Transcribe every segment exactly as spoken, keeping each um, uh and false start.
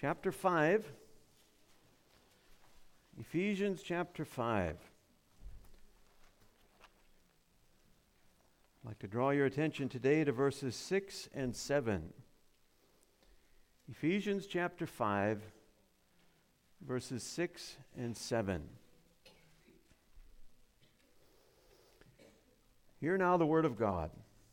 chapter five. Ephesians chapter five. I'd like to draw your attention today to verses six and seven. Ephesians chapter five, verses six and seven. Hear now the word of God.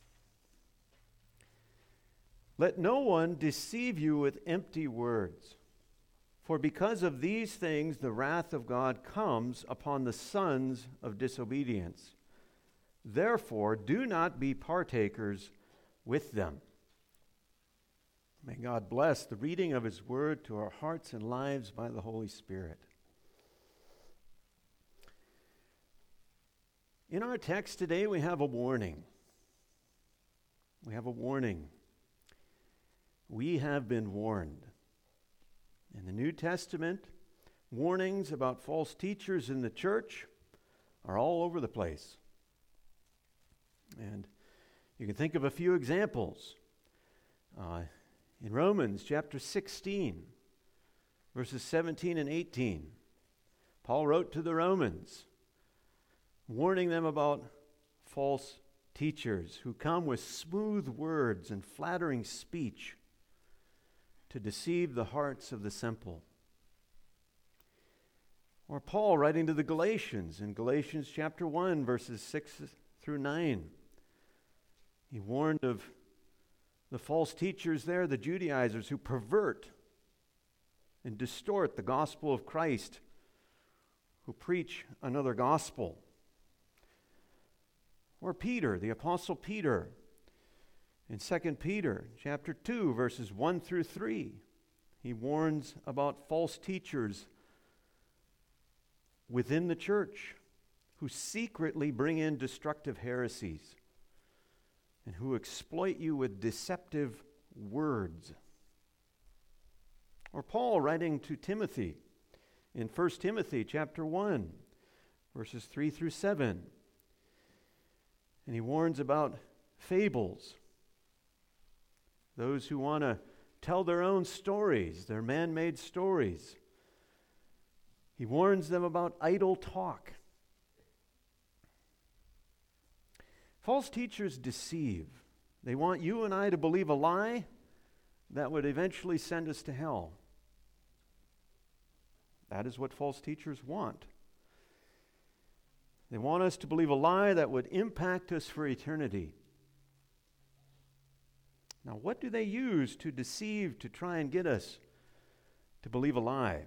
Let no one deceive you with empty words, for because of these things the wrath of God comes upon the sons of disobedience. Therefore, do not be partakers with them. May God bless the reading of His word to our hearts and lives by the Holy Spirit. In our text today, we have a warning. We have a warning. We have been warned. In the New Testament, warnings about false teachers in the church are all over the place. And you can think of a few examples. Uh, in Romans chapter sixteen, verses seventeen and eighteen, Paul wrote to the Romans, warning them about false teachers who come with smooth words and flattering speech to deceive the hearts of the simple. Or Paul writing to the Galatians in Galatians chapter one, verses six through nine. He warned of the false teachers there, the Judaizers, who pervert and distort the gospel of Christ, who preach another gospel. Or Peter, the Apostle Peter, in Second Peter chapter two, verses one through three, he warns about false teachers within the church who secretly bring in destructive heresies and who exploit you with deceptive words. Or Paul writing to Timothy in First Timothy chapter one, verses three through seven, and he warns about fables. Those who want to tell their own stories, their man-made stories. He warns them about idle talk. False teachers deceive. They want you and I to believe a lie that would eventually send us to hell. That is what false teachers want. They want us to believe a lie that would impact us for eternity. Now, what do they use to deceive, to try and get us to believe a lie?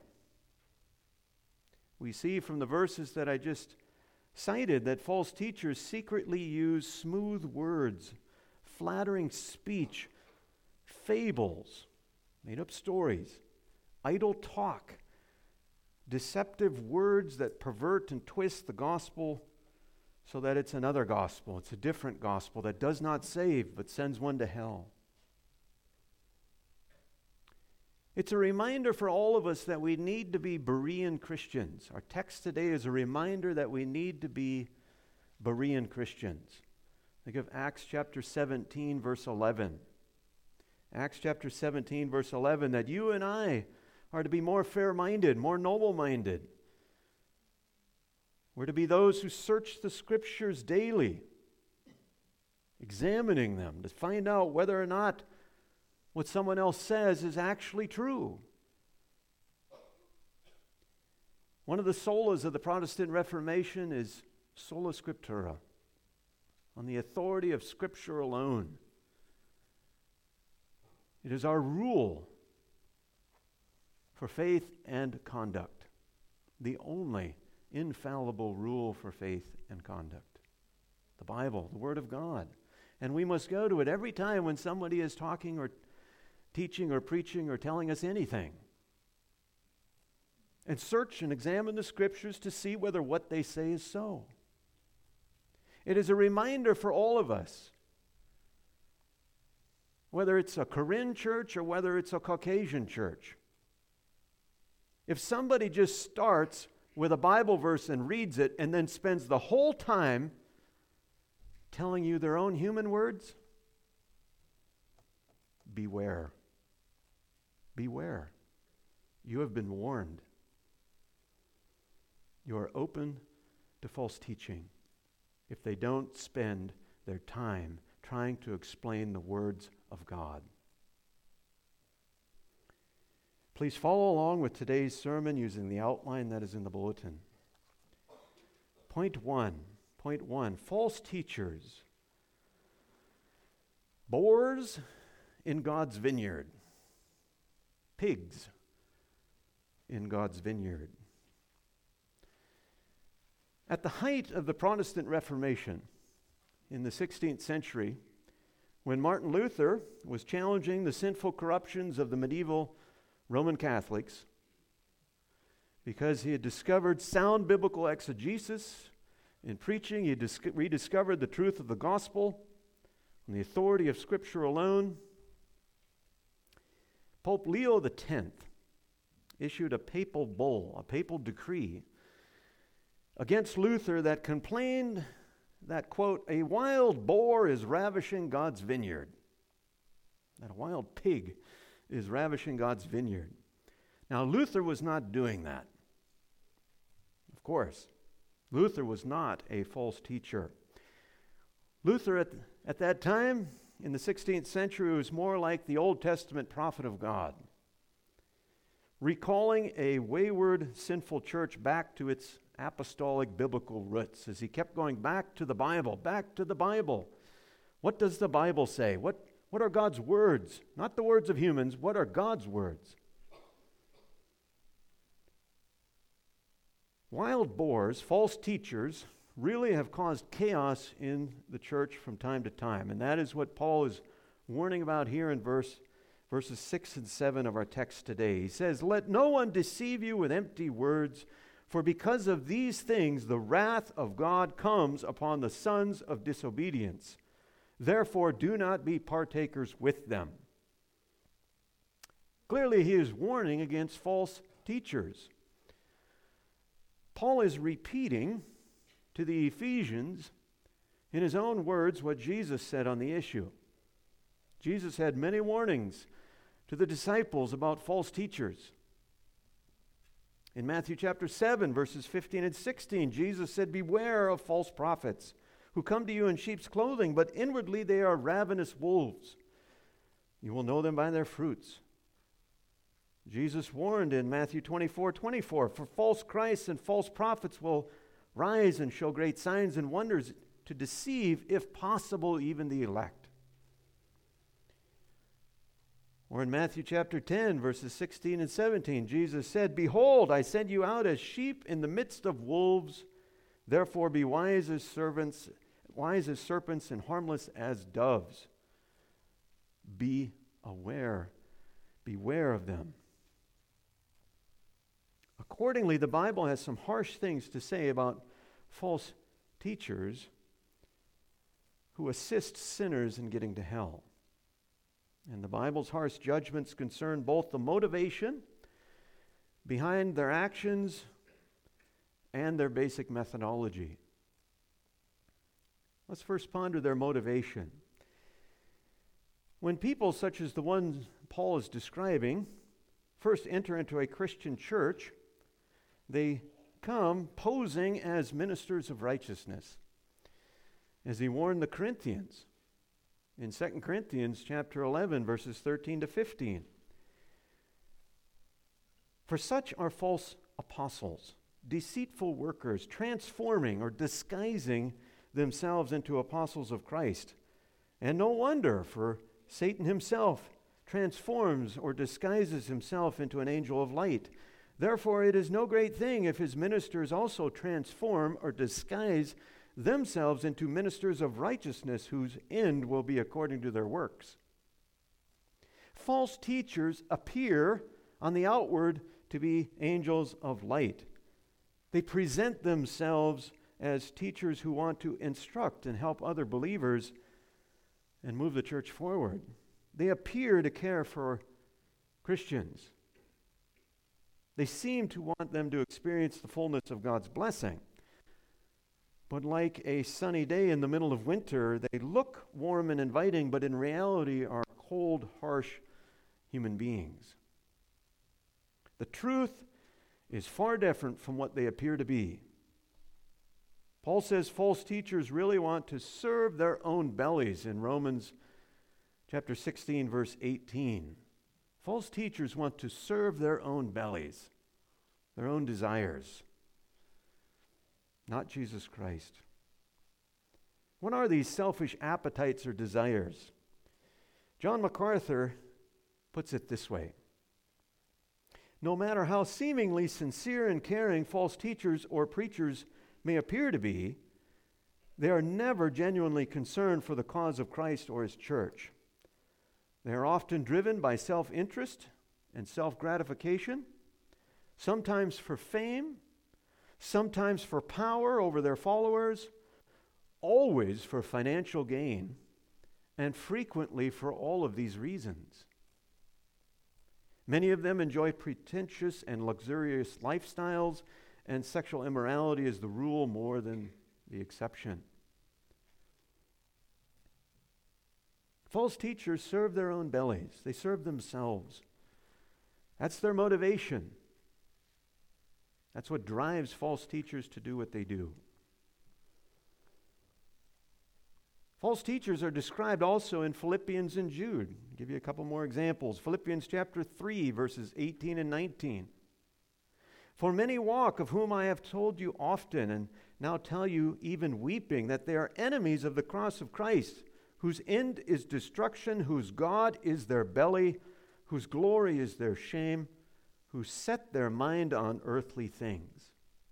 We see from the verses that I just cited that false teachers secretly use smooth words, flattering speech, fables, made-up stories, idle talk, deceptive words that pervert and twist the gospel so that it's another gospel. It's a different gospel that does not save but sends one to hell. It's a reminder for all of us that we need to be Berean Christians. Our text today is a reminder that we need to be Berean Christians. Think of Acts chapter seventeen, verse eleven. Acts chapter seventeen, verse eleven, that you and I are to be more fair-minded, more noble-minded. We're to be those who search the Scriptures daily, examining them to find out whether or not what someone else says is actually true. One of the solas of the Protestant Reformation is sola scriptura, on the authority of Scripture alone. It is our rule for faith and conduct, the only infallible rule for faith and conduct. The Bible, the Word of God. And we must go to it every time when somebody is talking or teaching or preaching or telling us anything. And search and examine the Scriptures to see whether what they say is so. It is a reminder for all of us, whether it's a Korean church or whether it's a Caucasian church. If somebody just starts with a Bible verse and reads it and then spends the whole time telling you their own human words, beware. Beware. You have been warned. You are open to false teaching if they don't spend their time trying to explain the words of God. Please follow along with today's sermon using the outline that is in the bulletin. Point one. Point one. False teachers. Boars in God's vineyard. Pigs in God's vineyard. At the height of the Protestant Reformation in the sixteenth century, when Martin Luther was challenging the sinful corruptions of the medieval Roman Catholics, because he had discovered sound biblical exegesis in preaching, he had dis- rediscovered the truth of the gospel and the authority of Scripture alone, Pope Leo the tenth issued a papal bull, a papal decree, against Luther that complained that, quote, a wild boar is ravishing God's vineyard. That a wild pig is ravishing God's vineyard. Now, Luther was not doing that. Of course, Luther was not a false teacher. Luther, at, at that time, in the sixteenth century, was more like the Old Testament prophet of God, recalling a wayward, sinful church back to its apostolic biblical roots as he kept going back to the Bible, back to the Bible. What does the Bible say? What, what are God's words? Not the words of humans. What are God's words? Wild boars, false teachers, really have caused chaos in the church from time to time. And that is what Paul is warning about here in verse, verses six and seven of our text today. He says, let no one deceive you with empty words, for because of these things the wrath of God comes upon the sons of disobedience. Therefore do not be partakers with them. Clearly he is warning against false teachers. Paul is repeating to the Ephesians in his own words what Jesus said on the issue. Jesus had many warnings to the disciples about false teachers. In Matthew chapter seven, verses fifteen and sixteen, Jesus said, beware of false prophets who come to you in sheep's clothing, but inwardly they are ravenous wolves. You will know them by their fruits. Jesus warned in Matthew twenty-four twenty-four, for false Christs and false prophets will rise and show great signs and wonders to deceive, if possible, even the elect. Or in Matthew chapter ten, verses sixteen and seventeen, Jesus said, behold, I send you out as sheep in the midst of wolves. Therefore be wise as servants, wise as serpents and harmless as doves. Be aware, beware of them. Accordingly, the Bible has some harsh things to say about false teachers who assist sinners in getting to hell. And the Bible's harsh judgments concern both the motivation behind their actions and their basic methodology. Let's first ponder their motivation. When people such as the ones Paul is describing first enter into a Christian church, they come posing as ministers of righteousness. As he warned the Corinthians in Second Corinthians chapter eleven, verses thirteen to fifteen. For such are false apostles, deceitful workers, transforming or disguising themselves into apostles of Christ. And no wonder, for Satan himself transforms or disguises himself into an angel of light. Therefore, it is no great thing if his ministers also transform or disguise themselves into ministers of righteousness, whose end will be according to their works. False teachers appear on the outward to be angels of light. They present themselves as teachers who want to instruct and help other believers and move the church forward. They appear to care for Christians. They seem to want them to experience the fullness of God's blessing. But like a sunny day in the middle of winter, they look warm and inviting, but in reality are cold, harsh human beings. The truth is far different from what they appear to be. Paul says false teachers really want to serve their own bellies in Romans chapter sixteen, verse eighteen. False teachers want to serve their own bellies, their own desires, not Jesus Christ. What are these selfish appetites or desires? John MacArthur puts it this way: no matter how seemingly sincere and caring false teachers or preachers may appear to be, they are never genuinely concerned for the cause of Christ or His church. They are often driven by self-interest and self-gratification, sometimes for fame, sometimes for power over their followers, always for financial gain, and frequently for all of these reasons. Many of them enjoy pretentious and luxurious lifestyles, and sexual immorality is the rule more than the exception. False teachers serve their own bellies. They serve themselves. That's their motivation. That's what drives false teachers to do what they do. False teachers are described also in Philippians and Jude. I'll give you a couple more examples. Philippians chapter three, verses eighteen and nineteen. For many walk, of whom I have told you often, and now tell you even weeping, that they are enemies of the cross of Christ, whose end is destruction, whose God is their belly, whose glory is their shame, who set their mind on earthly things.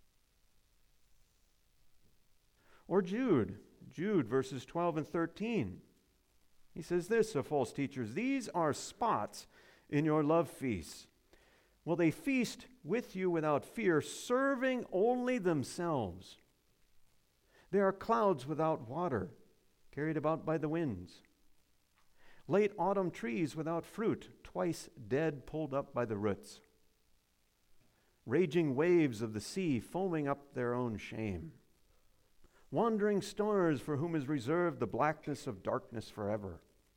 Or Jude, Jude verses twelve and thirteen. He says this of false teachers: these are spots in your love feasts. Will they feast with you without fear, serving only themselves? They are clouds without water, carried about by the winds. Late autumn trees without fruit, twice dead, pulled up by the roots. Raging waves of the sea, foaming up their own shame. Wandering stars, for whom is reserved the blackness of darkness forever.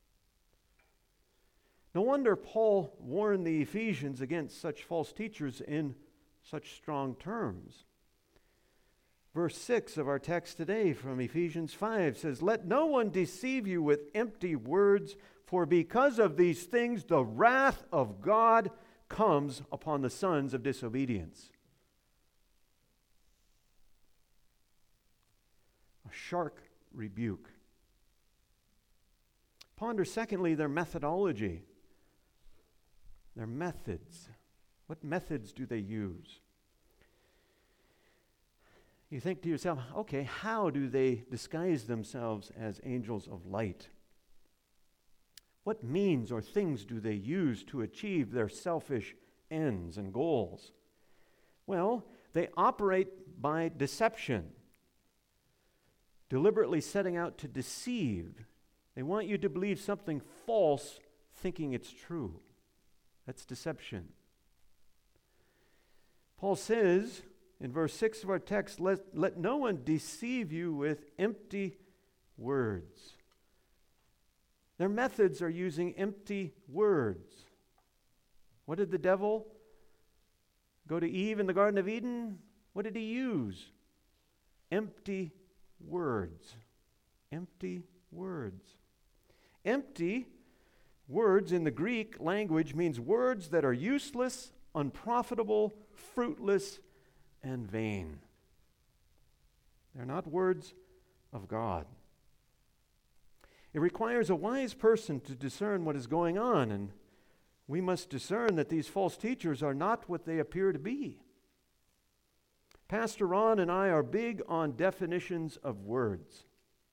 No wonder Paul warned the Ephesians against such false teachers in such strong terms. Verse six of our text today from Ephesians five says, let no one deceive you with empty words, for because of these things the wrath of God comes upon the sons of disobedience. A sharp rebuke. Ponder, secondly, their methodology. Their methods. What methods do they use? You think to yourself, okay, how do they disguise themselves as angels of light? What means or things do they use to achieve their selfish ends and goals? Well, they operate by deception, deliberately setting out to deceive. They want you to believe something false, thinking it's true. That's deception. Paul says in verse six of our text, let, let no one deceive you with empty words. Their methods are using empty words. What did the devil go to Eve in the Garden of Eden? What did he use? Empty words. Empty words. Empty words in the Greek language means words that are useless, unprofitable, fruitless, and vain. They're not words of God. It requires a wise person to discern what is going on, and we must discern that these false teachers are not what they appear to be. Pastor Ron and I are big on definitions of words.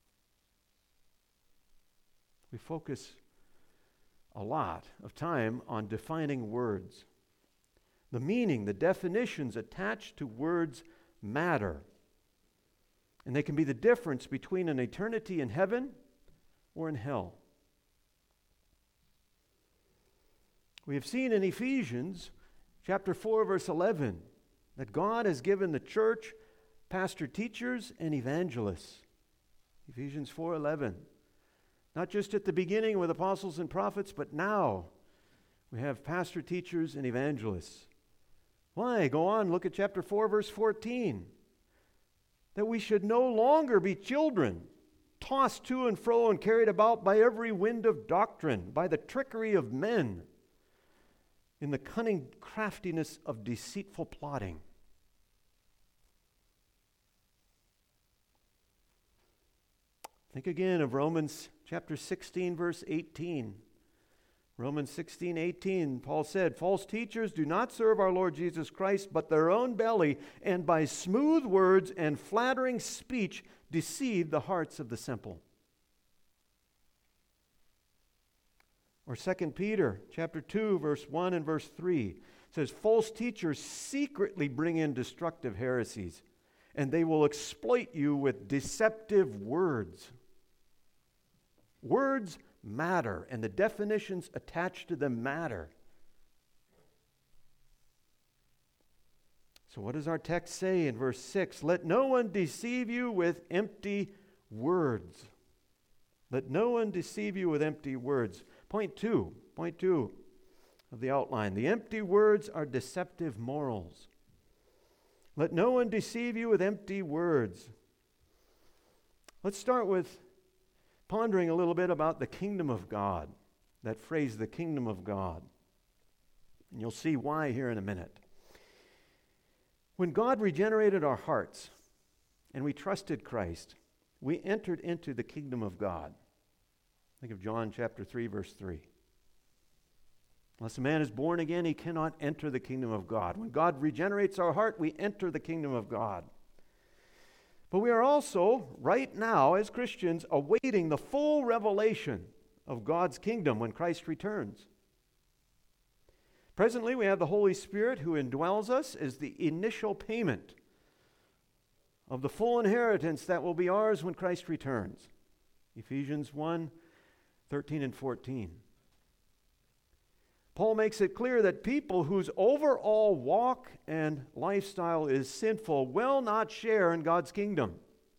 We focus a lot of time on defining words. The meaning, the definitions attached to words matter. And they can be the difference between an eternity in heaven or in hell. We have seen in Ephesians chapter four, verse eleven, that God has given the church pastor teachers and evangelists. Ephesians four eleven. Not just at the beginning with apostles and prophets, but now we have pastor teachers and evangelists. Why? Go on, look at chapter four, verse fourteen. That we should no longer be children, tossed to and fro and carried about by every wind of doctrine, by the trickery of men, in the cunning craftiness of deceitful plotting. Think again of Romans chapter sixteen, verse eighteen. Romans sixteen, eighteen, Paul said, false teachers do not serve our Lord Jesus Christ, but their own belly, and by smooth words and flattering speech deceive the hearts of the simple. Or Second Peter chapter two, verse one and verse three says, false teachers secretly bring in destructive heresies, and they will exploit you with deceptive words. Words matter, and the definitions attached to them matter. So what does our text say in verse six? Let no one deceive you with empty words. Let no one deceive you with empty words. Point two, point two of the outline. The empty words are deceptive morals. Let no one deceive you with empty words. Let's start with pondering a little bit about the kingdom of God. That phrase, the kingdom of God. And you'll see why here in a minute. When God regenerated our hearts and we trusted Christ, we entered into the kingdom of God. Think of John chapter three, verse three. Unless a man is born again, he cannot enter the kingdom of God. When God regenerates our heart, we enter the kingdom of God. But we are also, right now, as Christians, awaiting the full revelation of God's kingdom when Christ returns. Presently, we have the Holy Spirit who indwells us as the initial payment of the full inheritance that will be ours when Christ returns. Ephesians one, thirteen and fourteen. Paul makes it clear that people whose overall walk and lifestyle is sinful will not share in God's kingdom.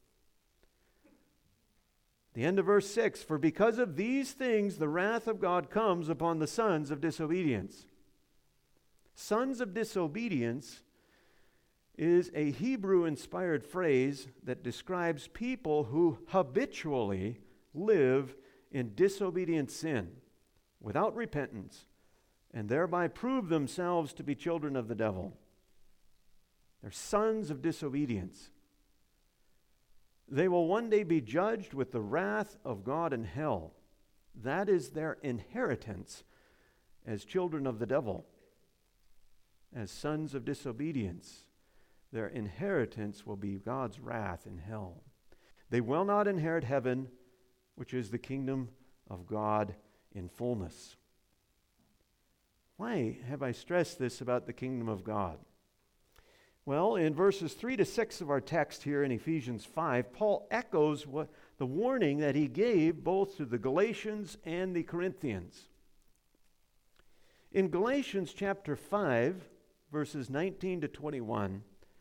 The end of verse six, for because of these things the wrath of God comes upon the sons of disobedience. Sons of disobedience is a Hebrew-inspired phrase that describes people who habitually live in disobedient sin without repentance, and thereby prove themselves to be children of the devil. They're sons of disobedience. They will one day be judged with the wrath of God in hell. That is their inheritance as children of the devil. As sons of disobedience, their inheritance will be God's wrath in hell. They will not inherit heaven, which is the kingdom of God in fullness. Why have I stressed this about the kingdom of God? Well, in verses three to six of our text here in Ephesians five, Paul echoes what the warning that he gave both to the Galatians and the Corinthians. In Galatians chapter five, verses nineteen to twenty-one,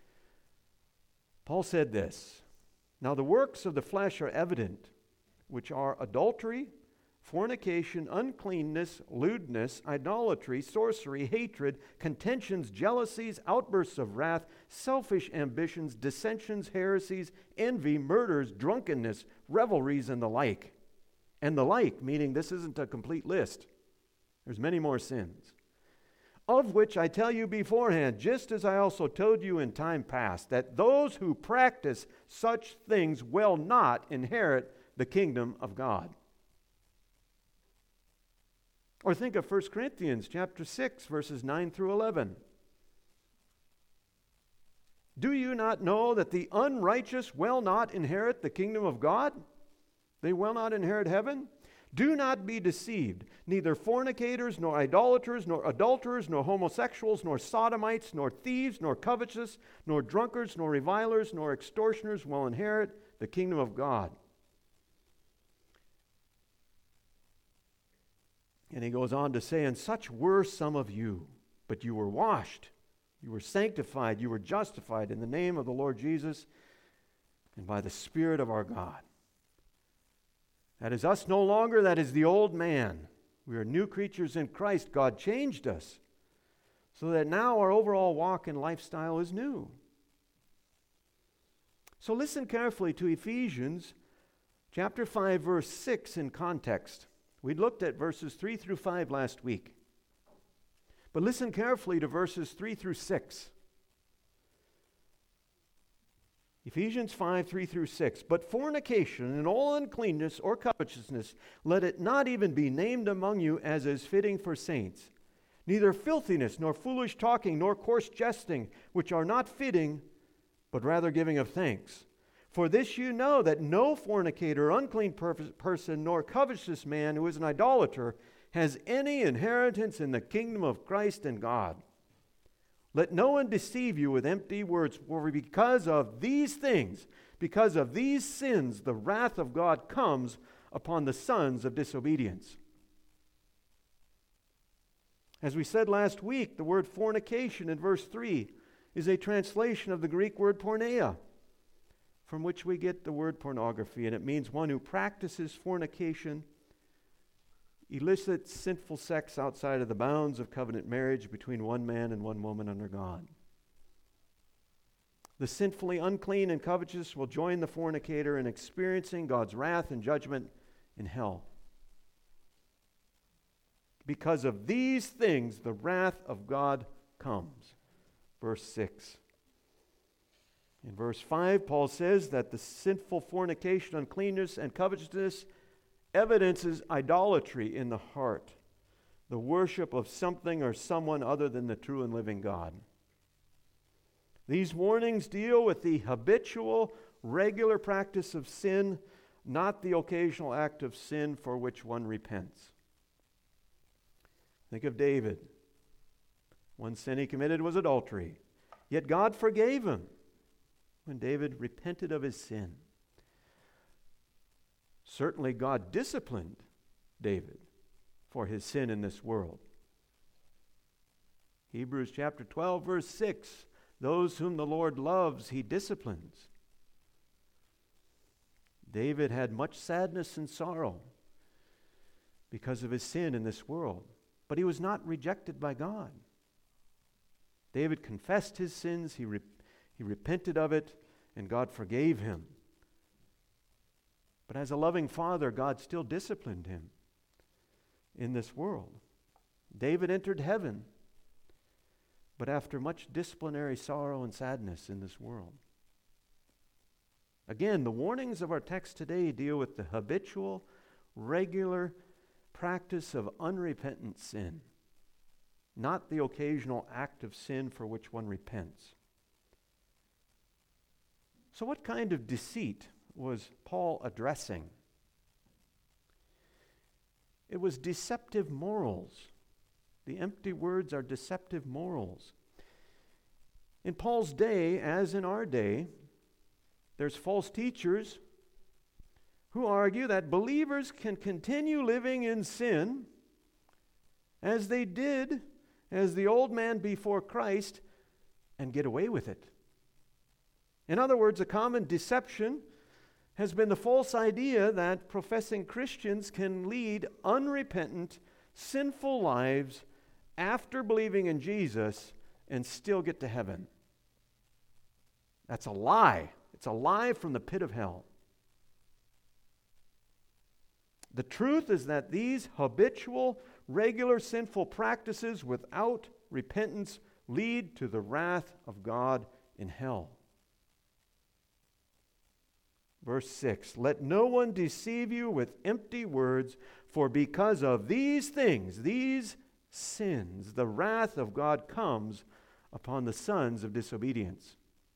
Paul said this, now the works of the flesh are evident, which are adultery, fornication, uncleanness, lewdness, idolatry, sorcery, hatred, contentions, jealousies, outbursts of wrath, selfish ambitions, dissensions, heresies, envy, murders, drunkenness, revelries, and the like. And the like, meaning this isn't a complete list. There's many more sins. Of which I tell you beforehand, just as I also told you in time past, that those who practice such things will not inherit the kingdom of God. Or think of First Corinthians chapter six, verses nine through eleven. Do you not know that the unrighteous will not inherit the kingdom of God? They will not inherit heaven? Do not be deceived. Neither fornicators, nor idolaters, nor adulterers, nor homosexuals, nor sodomites, nor thieves, nor covetous, nor drunkards, nor revilers, nor extortioners will inherit the kingdom of God. And he goes on to say, and such were some of you, but you were washed, you were sanctified, you were justified in the name of the Lord Jesus and by the Spirit of our God. That is us no longer, that is the old man. We are new creatures in Christ. God changed us. so that now our overall walk and lifestyle is new. So listen carefully to Ephesians chapter five, verse six in context. We looked at verses three through five last week. But listen carefully to verses three through six. Ephesians five, three through six. But fornication and all uncleanness or covetousness, let it not even be named among you as is fitting for saints. Neither filthiness, nor foolish talking, nor coarse jesting, which are not fitting, but rather giving of thanks. For this you know, that no fornicator, unclean per- person, nor covetous man who is an idolater has any inheritance in the kingdom of Christ and God. Let no one deceive you with empty words, for because of these things, because of these sins, the wrath of God comes upon the sons of disobedience. As we said last week, the word fornication in verse three is a translation of the Greek word porneia, from which we get the word pornography, and it means one who practices fornication, illicit, sinful sex outside of the bounds of covenant marriage between one man and one woman under God. The sinfully unclean and covetous will join the fornicator in experiencing God's wrath and judgment in hell. Because of these things, the wrath of God comes. Verse six. In verse five, Paul says that the sinful fornication, uncleanness, and covetousness evidences idolatry in the heart, the worship of something or someone other than the true and living God. These warnings deal with the habitual, regular practice of sin, not the occasional act of sin for which one repents. Think of David. One sin he committed was adultery, yet God forgave him when David repented of his sin. Certainly God disciplined David for his sin in this world. Hebrews chapter twelve, verse six, those whom the Lord loves, he disciplines. David had much sadness and sorrow because of his sin in this world, but he was not rejected by God. David confessed his sins, he, re- he repented of it, and God forgave him. But as a loving father, God still disciplined him in this world. David entered heaven, but after much disciplinary sorrow and sadness in this world. Again, the warnings of our text today deal with the habitual, regular practice of unrepentant sin, not the occasional act of sin for which one repents. So what kind of deceit was Paul addressing? It was deceptive morals. The empty words are deceptive morals. In Paul's day, as in our day, there's false teachers who argue that believers can continue living in sin as they did as the old man before Christ and get away with it. In other words, a common deception has been the false idea that professing Christians can lead unrepentant, sinful lives after believing in Jesus and still get to heaven. That's a lie. It's a lie from the pit of hell. The truth is that these habitual, regular sinful practices without repentance lead to the wrath of God in hell. Verse six, let no one deceive you with empty words, for because of these things, these sins, the wrath of God comes upon the sons of disobedience.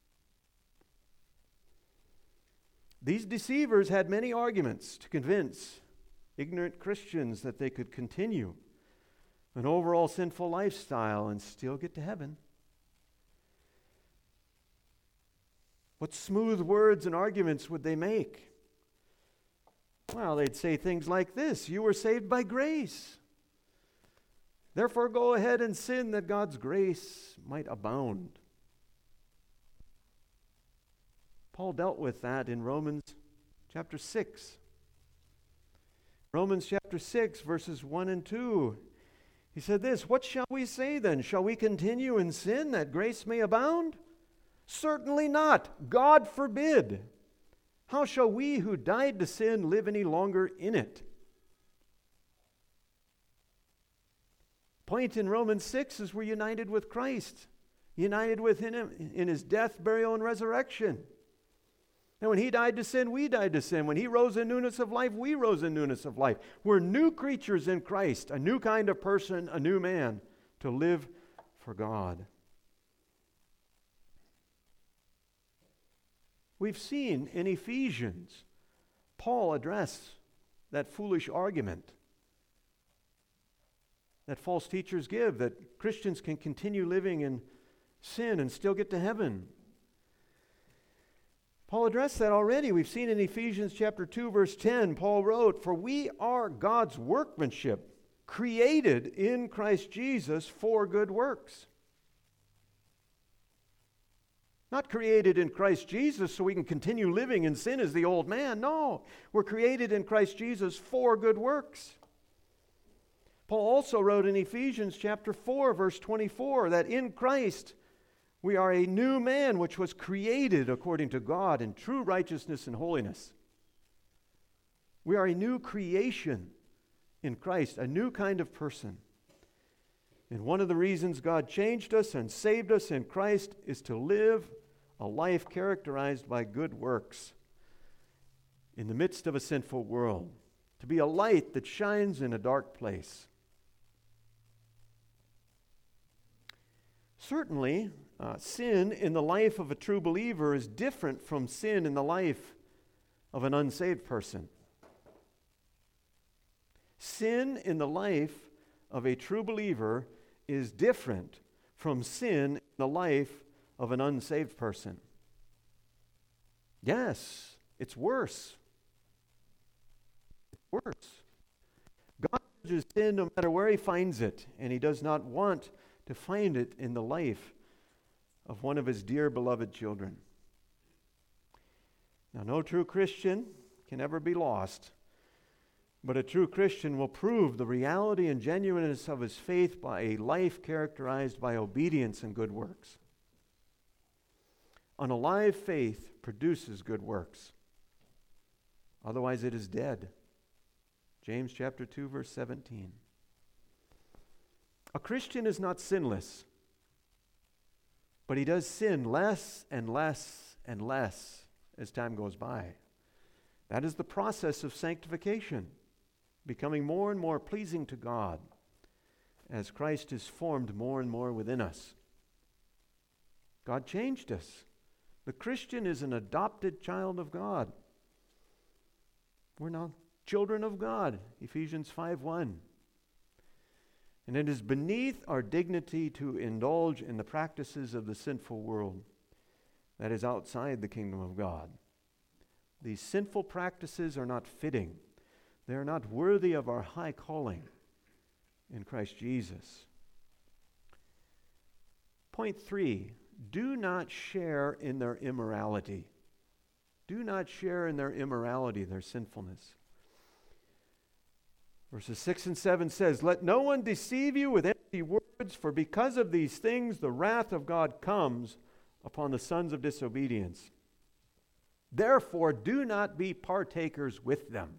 These deceivers had many arguments to convince ignorant Christians that they could continue an overall sinful lifestyle and still get to heaven. What smooth words and arguments would they make? Well, they'd say things like this: you were saved by grace. Therefore, go ahead and sin that God's grace might abound. Paul dealt with that in Romans chapter six. Romans chapter six, verses one and two. He said this, "What shall we say then? Shall we continue in sin that grace may abound? Certainly not. God forbid. How shall we who died to sin live any longer in it?" Point in Romans six is we're united with Christ, united with him in his death, burial, and resurrection. And when he died to sin, we died to sin. When he rose in newness of life, we rose in newness of life. We're new creatures in Christ, a new kind of person, a new man to live for God. We've seen in Ephesians Paul address that foolish argument that false teachers give, that Christians can continue living in sin and still get to heaven. Paul addressed that already. We've seen in Ephesians chapter two, verse ten, Paul wrote, "For we are God's workmanship, created in Christ Jesus for good works." Not created in Christ Jesus so we can continue living in sin as the old man. No, we're created in Christ Jesus for good works. Paul also wrote in Ephesians chapter four, verse twenty-four, that in Christ we are a new man which was created according to God in true righteousness and holiness. We are a new creation in Christ, a new kind of person. And one of the reasons God changed us and saved us in Christ is to live a life characterized by good works in the midst of a sinful world, to be a light that shines in a dark place. Certainly, uh, sin in the life of a true believer is different from sin in the life of an unsaved person. Sin in the life of a true believer is different from sin in the life of an unsaved person. Yes, it's worse. It's worse. God judges sin no matter where he finds it, and he does not want to find it in the life of one of his dear beloved children. Now, no true Christian can ever be lost, but a true Christian will prove the reality and genuineness of his faith by a life characterized by obedience and good works. An alive faith produces good works. Otherwise, it is dead. James chapter two, verse seventeen. A Christian is not sinless, but he does sin less and less and less as time goes by. That is the process of sanctification, becoming more and more pleasing to God as Christ is formed more and more within us. God changed us. The Christian is an adopted child of God. We're now children of God, Ephesians five one. And it is beneath our dignity to indulge in the practices of the sinful world that is outside the kingdom of God. These sinful practices are not fitting. They are not worthy of our high calling in Christ Jesus. Point three, do not share in their immorality. Do not share in their immorality, their sinfulness. Verses six and seven says, "Let no one deceive you with empty words, for because of these things the wrath of God comes upon the sons of disobedience. Therefore, do not be partakers with them."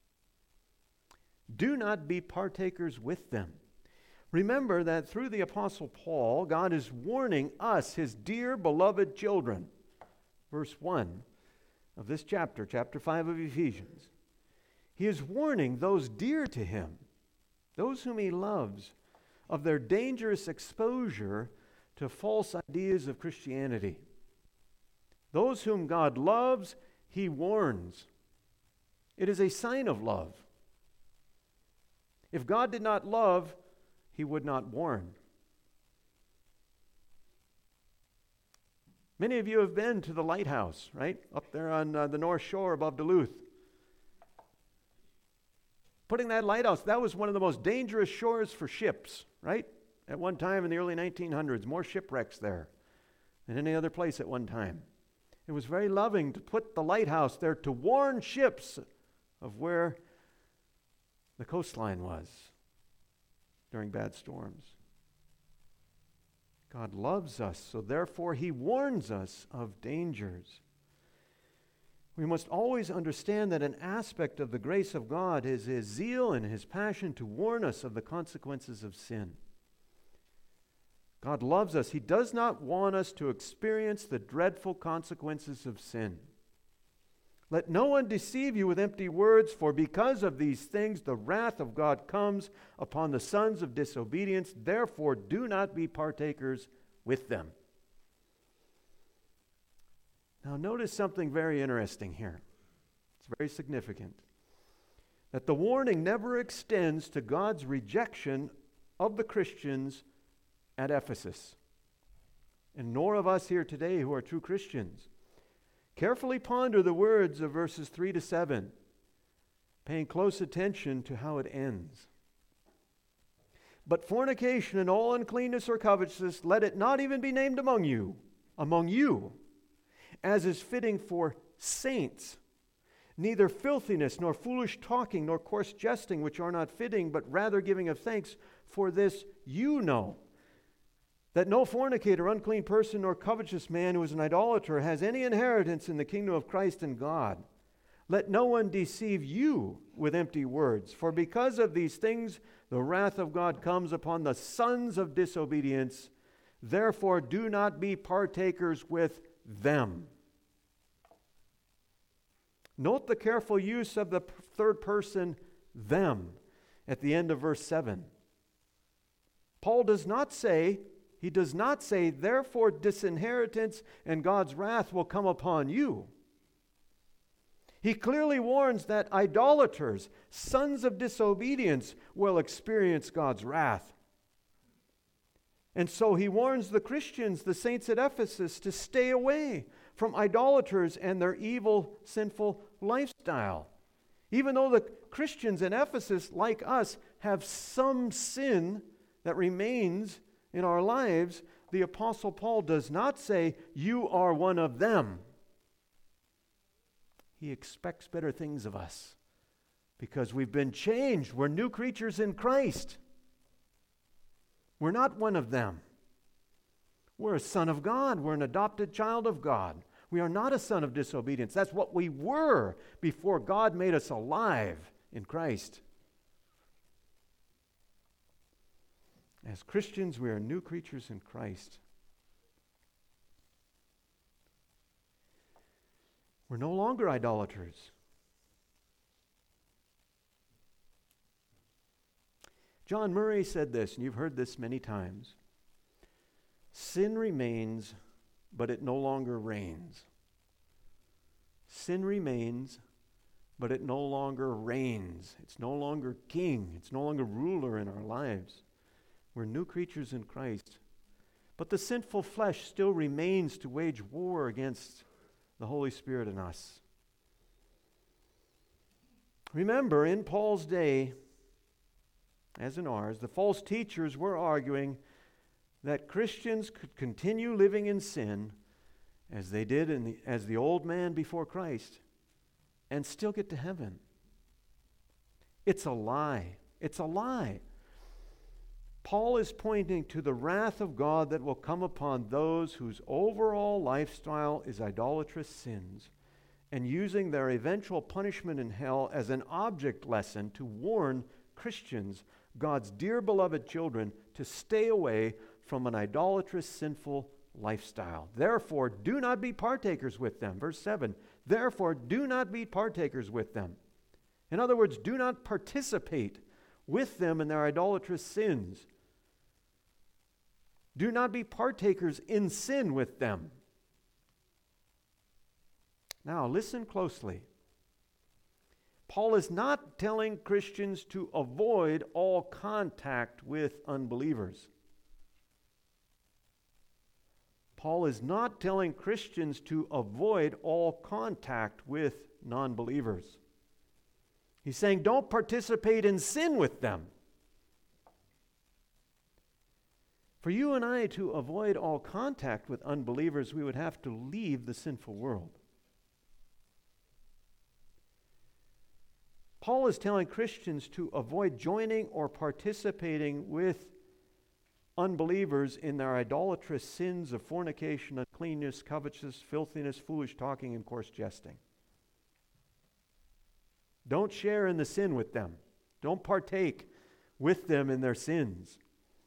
Do not be partakers with them. Remember that through the Apostle Paul, God is warning us, his dear beloved children. Verse one of this chapter, chapter five of Ephesians. He is warning those dear to him, those whom he loves, of their dangerous exposure to false ideas of Christianity. Those whom God loves, he warns. It is a sign of love. If God did not love, he would not warn. Many of you have been to the lighthouse, right? Up there on uh, the North Shore above Duluth. Putting that lighthouse, that was one of the most dangerous shores for ships, right? At one time in the early nineteen hundreds, more shipwrecks there than any other place at one time. It was very loving to put the lighthouse there to warn ships of where the coastline was. during bad storms. God loves us, so therefore he warns us of dangers. We must always understand that an aspect of the grace of God is his zeal and his passion to warn us of the consequences of sin. God loves us. He does not want us to experience the dreadful consequences of sin. Let no one deceive you with empty words, for because of these things the wrath of God comes upon the sons of disobedience. Therefore, do not be partakers with them. Now, notice something very interesting here. It's very significant. That the warning never extends to God's rejection of the Christians at Ephesus, and nor of us here today who are true Christians. Carefully ponder the words of verses three to seven, paying close attention to how it ends. But fornication and all uncleanness or covetousness, let it not even be named among you, among you, as is fitting for saints. Neither filthiness, nor foolish talking, nor coarse jesting, which are not fitting, but rather giving of thanks. For this you know, that no fornicator, unclean person, nor covetous man who is an idolater has any inheritance in the kingdom of Christ and God. Let no one deceive you with empty words, for because of these things the wrath of God comes upon the sons of disobedience. Therefore do not be partakers with them. Note the careful use of the third person, them, at the end of verse seven. Paul does not say, He does not say, therefore disinheritance and God's wrath will come upon you. He clearly warns that idolaters, sons of disobedience, will experience God's wrath. And so he warns the Christians, the saints at Ephesus, to stay away from idolaters and their evil, sinful lifestyle. Even though the Christians in Ephesus, like us, have some sin that remains in our lives, the Apostle Paul does not say, you are one of them. He expects better things of us because we've been changed. We're new creatures in Christ. We're not one of them. We're a son of God. We're an adopted child of God. We are not a son of disobedience. That's what we were before God made us alive in Christ. As Christians, we are new creatures in Christ. We're no longer idolaters. John Murray said this, and you've heard this many times. Sin remains, but it no longer reigns. Sin remains, but it no longer reigns. It's no longer king. It's no longer ruler in our lives. We're new creatures in Christ. But the sinful flesh still remains to wage war against the Holy Spirit in us. Remember, in Paul's day, as in ours, the false teachers were arguing that Christians could continue living in sin as they did in the, as the old man before Christ and still get to heaven. It's a lie. It's a lie. Paul is pointing to the wrath of God that will come upon those whose overall lifestyle is idolatrous sins, and using their eventual punishment in hell as an object lesson to warn Christians, God's dear beloved children, to stay away from an idolatrous, sinful lifestyle. Therefore, do not be partakers with them. Verse seven, therefore, do not be partakers with them. In other words, do not participate with them in their idolatrous sins. Do not be partakers in sin with them. Now, listen closely. Paul is not telling Christians to avoid all contact with unbelievers. Paul is not telling Christians to avoid all contact with non-believers. He's saying don't participate in sin with them. For you and I to avoid all contact with unbelievers, we would have to leave the sinful world. Paul is telling Christians to avoid joining or participating with unbelievers in their idolatrous sins of fornication, uncleanness, covetousness, filthiness, foolish talking, and coarse jesting. Don't share in the sin with them. Don't partake with them in their sins.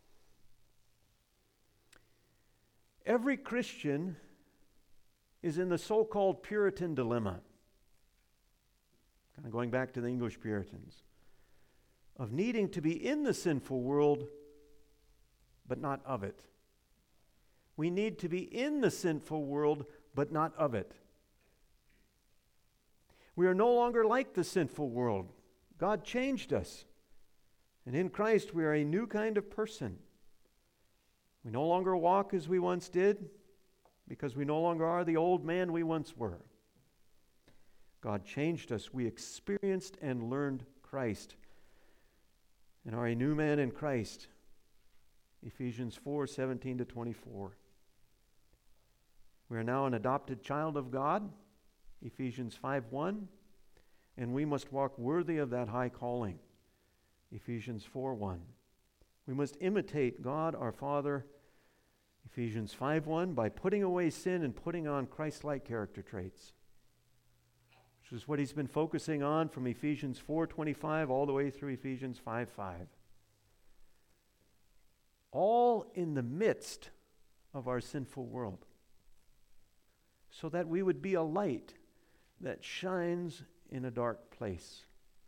Every Christian is in the so-called Puritan dilemma, kind of going back to the English Puritans, of needing to be in the sinful world, but not of it. We need to be in the sinful world, but not of it. We are no longer like the sinful world. God changed us. And in Christ, we are a new kind of person. We no longer walk as we once did, because we no longer are the old man we once were. God changed us. We experienced and learned Christ and are a new man in Christ. Ephesians four, seventeen to twenty-four. We are now an adopted child of God. Ephesians five, one. And we must walk worthy of that high calling. Ephesians four, one. We must imitate God our Father. Ephesians five, one, by putting away sin and putting on Christ-like character traits, which is what he's been focusing on from Ephesians four, twenty-five all the way through Ephesians five, five. All in the midst of our sinful world, so that we would be a light that shines in a dark place.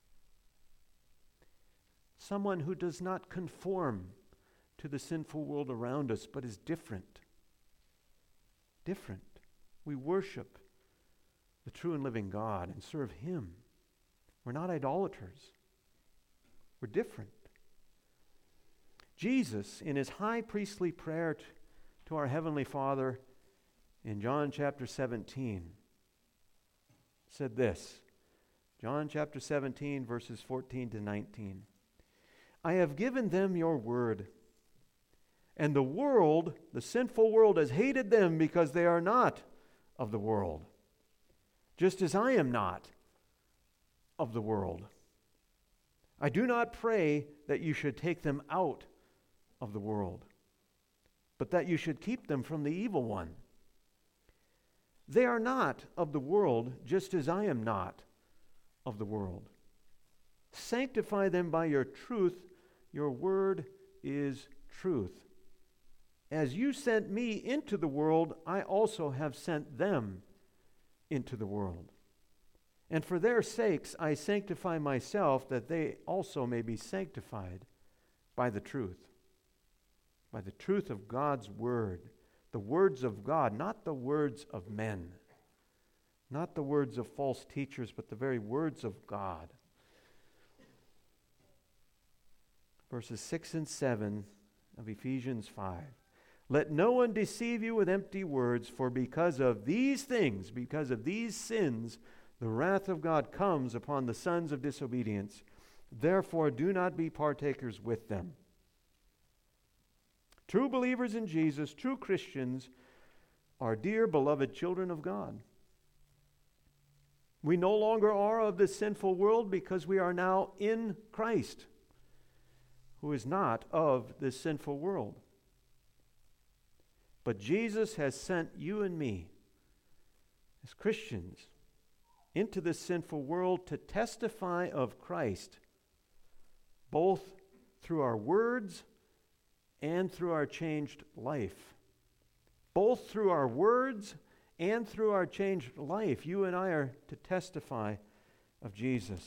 Someone who does not conform to the sinful world around us, but is different. Different. We worship the true and living God and serve Him. We're not idolaters. We're different. Jesus, in his high priestly prayer t- to our Heavenly Father in John chapter seventeen, said this. John chapter seventeen, verses fourteen to nineteen. I have given them your word, and the world, the sinful world, has hated them because they are not of the world, just as I am not of the world. I do not pray that you should take them out of the world, but that you should keep them from the evil one. They are not of the world, just as I am not of the world. Sanctify them by your truth. Your word is truth. As you sent me into the world, I also have sent them into the world. And for their sakes I sanctify myself, that they also may be sanctified by the truth. By the truth of God's word. The words of God, not the words of men. Not the words of false teachers, but the very words of God. Verses six and seven of Ephesians five. Let no one deceive you with empty words, for because of these things, because of these sins, the wrath of God comes upon the sons of disobedience. Therefore, do not be partakers with them. True believers in Jesus, true Christians, are dear, beloved children of God. We no longer are of this sinful world because we are now in Christ, who is not of this sinful world. But Jesus has sent you and me, as Christians, into this sinful world to testify of Christ, both through our words and through our changed life. Both through our words and through our changed life, you and I are to testify of Jesus.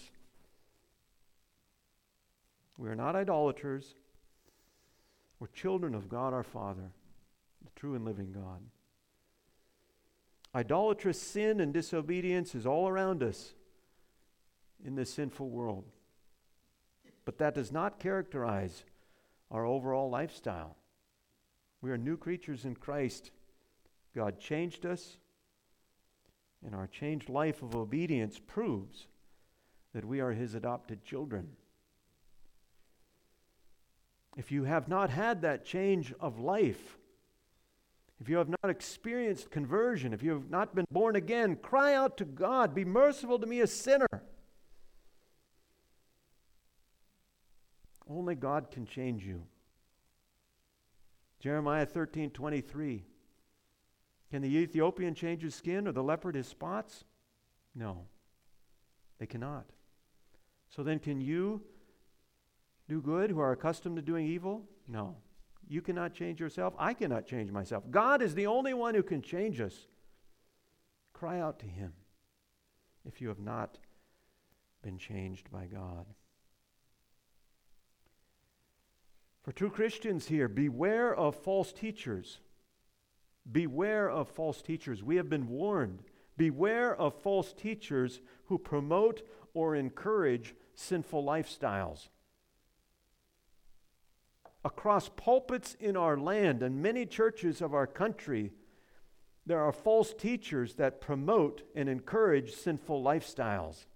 We are not idolaters. We're children of God our Father, the true and living God. Idolatrous sin and disobedience is all around us in this sinful world. But that does not characterize our overall lifestyle. We are new creatures in Christ. God changed us, and our changed life of obedience proves that we are His adopted children. If you have not had that change of life, if you have not experienced conversion, if you have not been born again, cry out to God, be merciful to me, a sinner. Only God can change you. Jeremiah thirteen twenty-three. Can the Ethiopian change his skin or the leopard his spots? No, they cannot. So then can you do good who are accustomed to doing evil? No. You cannot change yourself. I cannot change myself. God is the only one who can change us. Cry out to Him if you have not been changed by God. For true Christians here, beware of false teachers. Beware of false teachers. We have been warned. Beware of false teachers who promote or encourage sinful lifestyles. Across pulpits in our land and many churches of our country, there are false teachers that promote and encourage sinful lifestyles.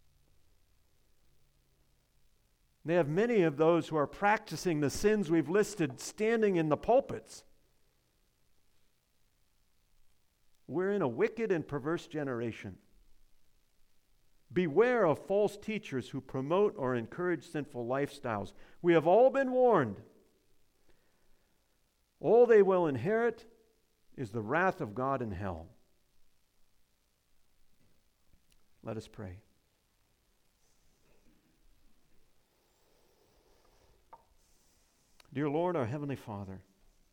They have many of those who are practicing the sins we've listed standing in the pulpits. We're in a wicked and perverse generation. Beware of false teachers who promote or encourage sinful lifestyles. We have all been warned. All they will inherit is the wrath of God in hell. Let us pray. Dear Lord, our Heavenly Father,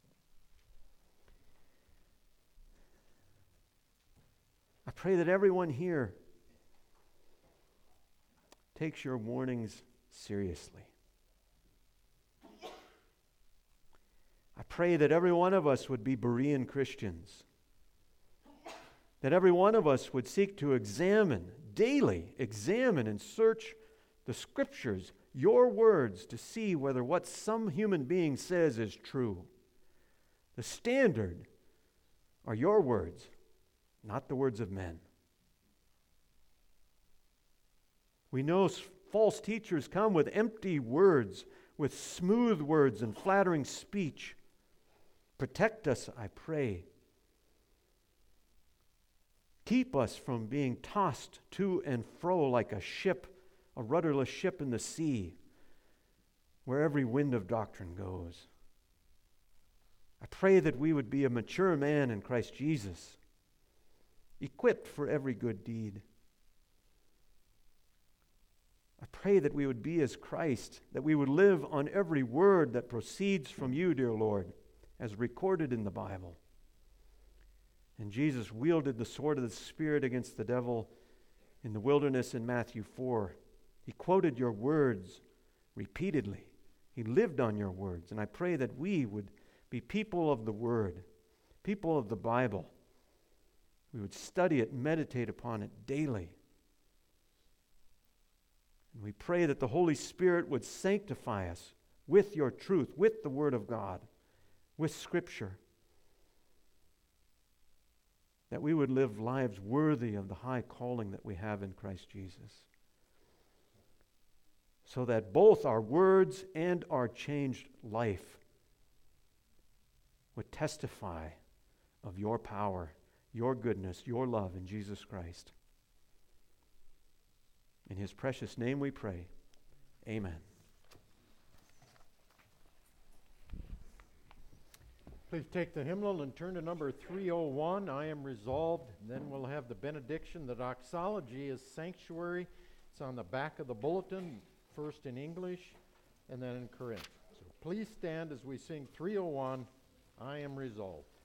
I pray that everyone here takes your warnings seriously. I pray that every one of us would be Berean Christians. That every one of us would seek to examine, daily examine and search the Scriptures, your words, to see whether what some human being says is true. The standard are your words, not the words of men. We know false teachers come with empty words, with smooth words and flattering speech. Protect us, I pray. Keep us from being tossed to and fro like a ship, a rudderless ship in the sea, where every wind of doctrine goes. I pray that we would be a mature man in Christ Jesus, equipped for every good deed. I pray that we would be as Christ, that we would live on every word that proceeds from you, dear Lord, as recorded in the Bible. And Jesus wielded the sword of the Spirit against the devil in the wilderness in Matthew four. He quoted your words repeatedly. He lived on your words. And I pray that we would be people of the Word, people of the Bible. We would study it, meditate upon it daily. And we pray that the Holy Spirit would sanctify us with your truth, with the Word of God, with Scripture. That we would live lives worthy of the high calling that we have in Christ Jesus. So that both our words and our changed life would testify of your power, your goodness, your love in Jesus Christ. In His precious name we pray. Amen. Please take the hymnal and turn to number three oh one, I Am Resolved. And then we'll have the benediction. The doxology is Sanctuary. It's on the back of the bulletin, first in English and then in Corinth. So please stand as we sing three oh one, I Am Resolved.